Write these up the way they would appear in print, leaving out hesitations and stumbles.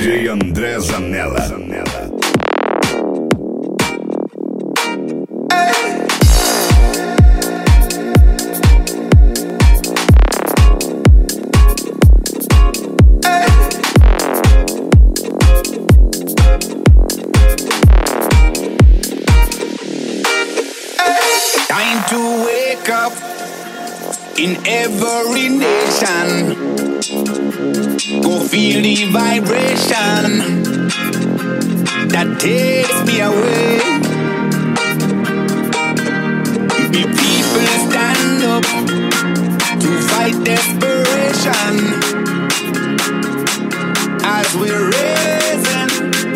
DJ André Zanella. Time to wake up in every nation. Go feel the vibration that takes me away. The people stand up to fight desperation as we're raising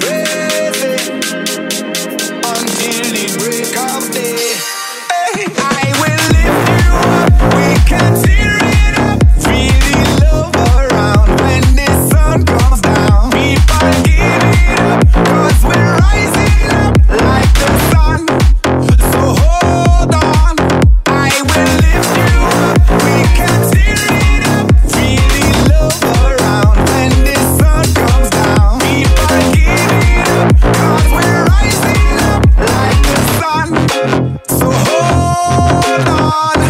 until the break of day. I will lift you up, we can tear it up. Feel the love around when the sun comes down. People give it up, cause we're rising up like the sun. So hold on, I will lift you up, we can tear it up. Feel the love around when the sun comes down. People give it up, cause we're rising up like the sun. So hold on.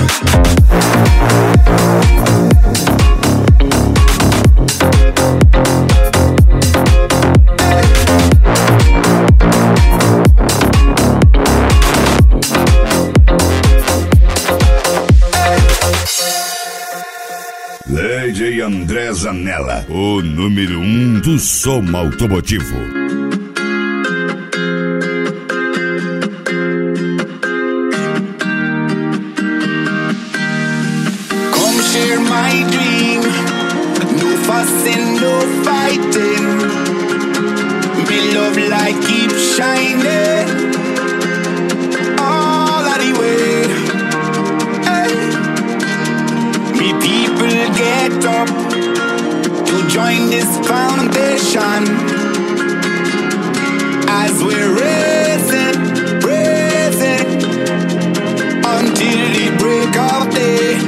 DJ André Zanella, o número 1 do som automotivo. Come share my dream. No fussing, no fighting. Me love light keep shining all of the way. Hey. Me people get up to join this foundation as we're raising until the break of day.